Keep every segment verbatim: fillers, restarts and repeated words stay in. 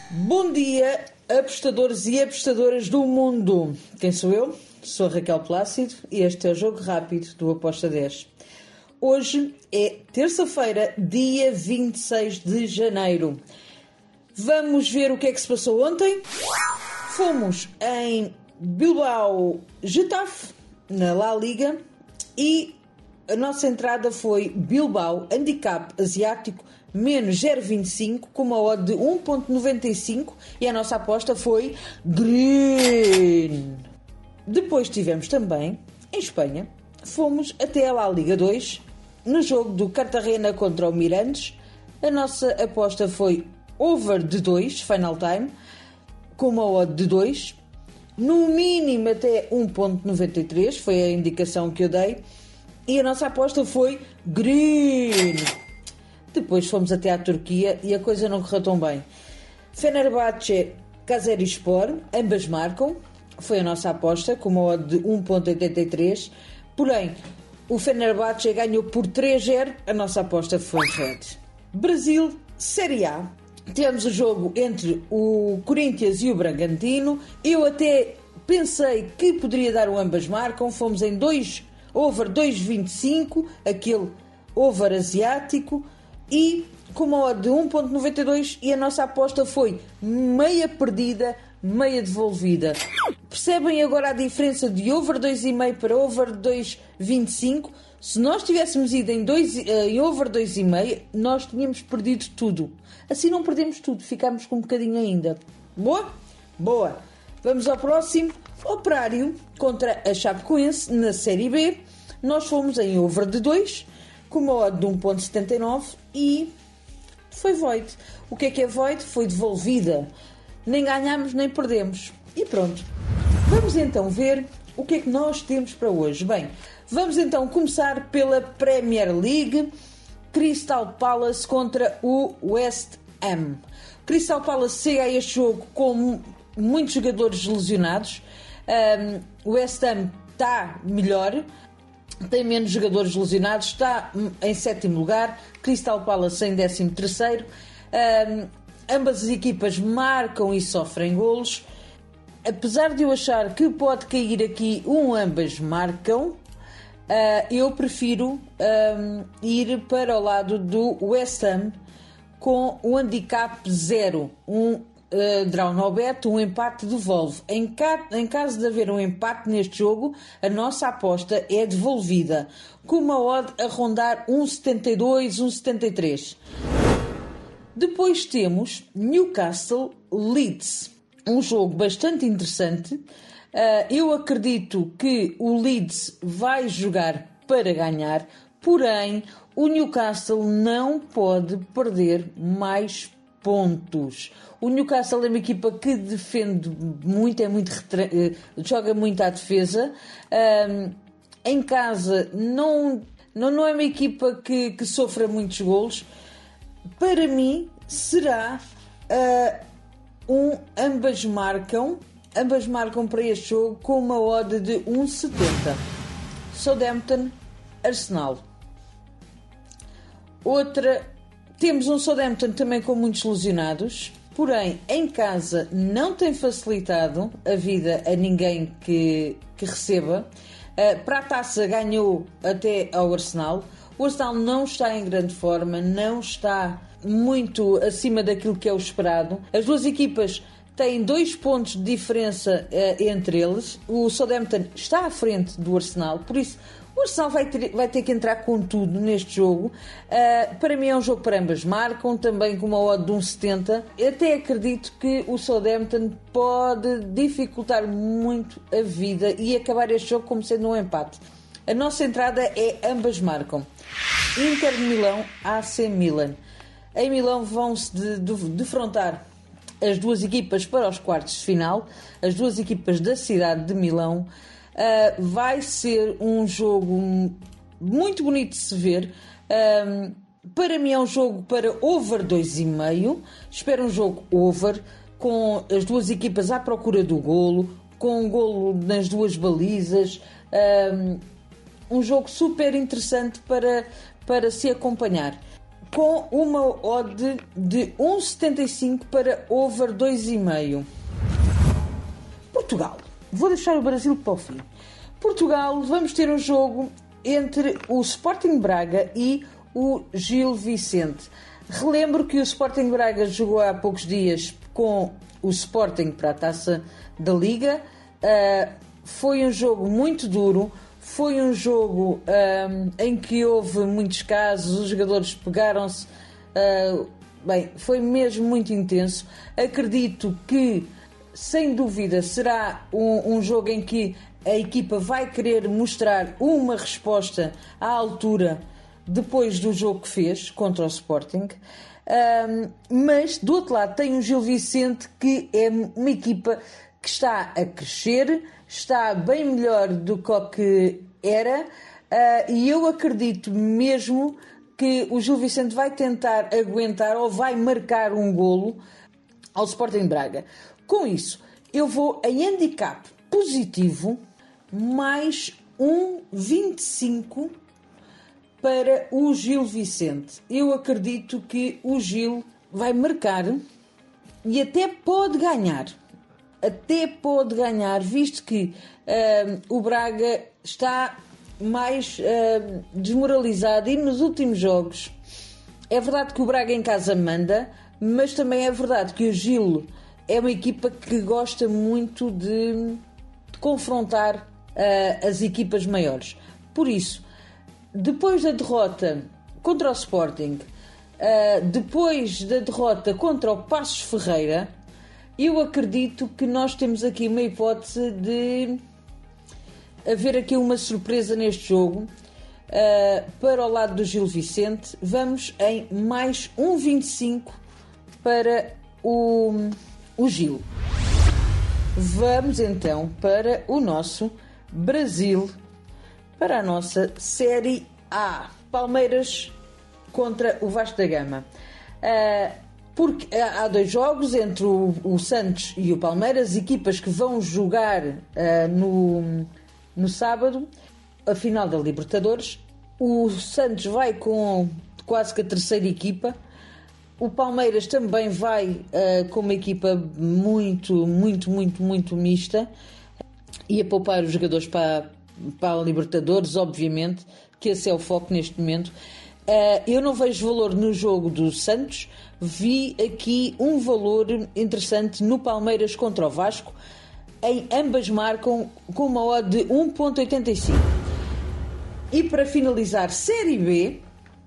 Bom dia, apostadores e apostadoras do mundo. Quem sou eu? Sou a Raquel Plácido e este é o Jogo Rápido do Aposta dez. Hoje é terça-feira, dia vinte e seis de janeiro. Vamos ver o que é que se passou ontem. Fomos em Bilbao, Getafe, na La Liga, e a nossa entrada foi Bilbao, handicap asiático, menos zero vírgula vinte e cinco, com uma odd de um vírgula noventa e cinco, e a nossa aposta foi Green. Depois tivemos também, em Espanha, fomos até a La Liga dois, no jogo do Cartagena contra o Mirandes. A nossa aposta foi over de dois, final time, com uma odd de dois, no mínimo até um vírgula noventa e três, foi a indicação que eu dei, e a nossa aposta foi Green. Depois fomos até à Turquia e a coisa não correu tão bem. Fenerbahçe, Kayserispor, ambas marcam, foi a nossa aposta, com uma odd de um vírgula oitenta e três, porém o Fenerbahçe ganhou por três a zero, a nossa aposta foi red. Brasil, Série A, temos o jogo entre o Corinthians e o Bragantino. Eu até pensei que poderia dar o ambas marcam, fomos em dois, over dois vírgula vinte e cinco, aquele over asiático, e com uma odd de um vírgula noventa e dois, e a nossa aposta foi meia perdida, meia devolvida. Percebem agora a diferença de over dois vírgula cinco para over dois vírgula vinte e cinco? Se nós tivéssemos ido em, dois, em over dois vírgula cinco, nós tínhamos perdido tudo. Assim não perdemos tudo, ficámos com um bocadinho ainda. Boa? Boa. Vamos ao próximo. Operário contra a Chapecoense na Série B. Nós fomos em over de dois, com uma odd de um vírgula setenta e nove, e foi void. O que é que é void? Foi devolvida. Nem ganhámos nem perdemos. E pronto. Vamos então ver o que é que nós temos para hoje. Bem, vamos então começar pela Premier League. Crystal Palace contra o West Ham. Crystal Palace chega a este jogo com muitos jogadores lesionados. Um, o West Ham está melhor, tem menos jogadores lesionados, está em sétimo lugar. Crystal Palace em décimo terceiro. Um, ambas as equipas marcam e sofrem golos. Apesar de eu achar que pode cair aqui um ambas marcam, Uh, eu prefiro um, ir para o lado do West Ham com o handicap zero, um uh, draw no bet, um empate devolve. Em, ca- em caso de haver um empate neste jogo, a nossa aposta é devolvida, com uma odd a rondar um vírgula setenta e dois, um vírgula setenta e três. Depois temos Newcastle Leeds, um jogo bastante interessante. Uh, eu acredito que o Leeds vai jogar para ganhar, porém o Newcastle não pode perder mais pontos. O Newcastle é uma equipa que defende muito, é muito retra... joga muito à defesa. Uh, em casa não, não, não é uma equipa que, que sofra muitos golos. Para mim será uh, um ambas marcam. Ambas marcam para este jogo com uma odd de um vírgula setenta. Southampton, Arsenal. Outra, temos um Southampton também com muitos lesionados, porém em casa não tem facilitado a vida a ninguém que, que receba. Uh, para a taça ganhou até ao Arsenal. O Arsenal não está em grande forma, não está muito acima daquilo que é o esperado. As duas equipas têm dois pontos de diferença uh, entre eles. O Southampton está à frente do Arsenal, por isso o Arsenal vai ter, vai ter que entrar com tudo neste jogo. Uh, para mim é um jogo para ambas marcam, também com uma odd de um vírgula setenta. Eu até acredito que o Southampton pode dificultar muito a vida e acabar este jogo como sendo um empate. A nossa entrada é ambas marcam. Inter de Milão, A C Milan. Em Milão vão-se de, de, defrontar as duas equipas para os quartos de final, as duas equipas da cidade de Milão. Uh, vai ser um jogo muito bonito de se ver. Uh, para mim é um jogo para over dois vírgula cinco. Espero um jogo over, com as duas equipas à procura do golo, com um golo nas duas balizas. Uh, um jogo super interessante para, para se acompanhar. com uma odd de um vírgula setenta e cinco para over dois vírgula cinco. Portugal. Vou deixar o Brasil para o fim. Portugal, vamos ter um jogo entre o Sporting Braga e o Gil Vicente. Relembro que o Sporting Braga jogou há poucos dias com o Sporting para a Taça da Liga. Uh, foi um jogo muito duro, foi um jogo um, em que houve muitos casos, os jogadores pegaram-se, uh, bem, foi mesmo muito intenso. Acredito que, sem dúvida, será um, um jogo em que a equipa vai querer mostrar uma resposta à altura depois do jogo que fez contra o Sporting. Um, mas, do outro lado, tem o Gil Vicente, que é uma equipa que está a crescer, está bem melhor do que o que era, uh, e eu acredito mesmo que o Gil Vicente vai tentar aguentar ou vai marcar um golo ao Sporting Braga. Com isso, eu vou em handicap positivo mais um vírgula vinte e cinco para o Gil Vicente. Eu acredito que o Gil vai marcar e até pode ganhar. Até pode ganhar, visto que uh, o Braga está mais uh, desmoralizado e nos últimos jogos é verdade que o Braga em casa manda, mas também é verdade que o Gil é uma equipa que gosta muito de, de confrontar uh, as equipas maiores. Por isso, depois da derrota contra o Sporting, uh, depois da derrota contra o Passos Ferreira, eu acredito que nós temos aqui uma hipótese de haver aqui uma surpresa neste jogo. Uh, para o lado do Gil Vicente, vamos em mais um vírgula vinte e cinco para o, o Gil. Vamos então para o nosso Brasil, para a nossa Série A. Palmeiras contra o Vasco da Gama. Uh, Porque há dois jogos entre o, o Santos e o Palmeiras, equipas que vão jogar uh, no, no sábado, a final da Libertadores. O Santos vai com quase que a terceira equipa. O Palmeiras também vai uh, com uma equipa muito, muito, muito, muito mista. E a poupar os jogadores para, para a Libertadores, obviamente, que esse é o foco neste momento. Uh, eu não vejo valor no jogo do Santos. Vi aqui um valor interessante no Palmeiras contra o Vasco. Em ambas marcam com uma odd de um vírgula oitenta e cinco. E para finalizar, Série B,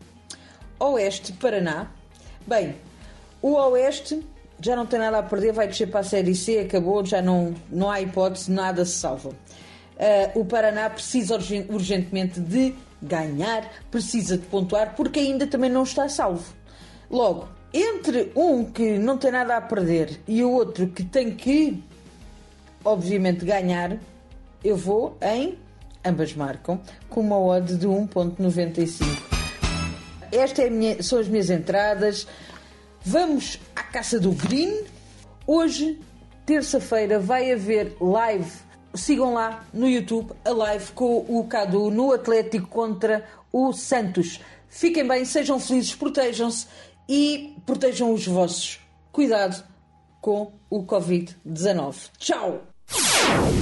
Oeste Paraná. Bem, o Oeste já não tem nada a perder, vai descer para a Série C, acabou, já não, não há hipótese, nada se salva. Uh, o Paraná precisa urgentemente de ganhar, precisa de pontuar, porque ainda também não está salvo. Logo, entre um que não tem nada a perder e o outro que tem que, obviamente, ganhar, eu vou em ambas marcam, com uma odd de um vírgula noventa e cinco. Estas é minha, são as minhas entradas. Vamos à caça do green. Hoje, terça-feira, vai haver live. Sigam lá no YouTube a live com o Cadu no Atlético contra o Santos. Fiquem bem, sejam felizes, protejam-se e protejam os vossos. Cuidado com o covid dezanove. Tchau!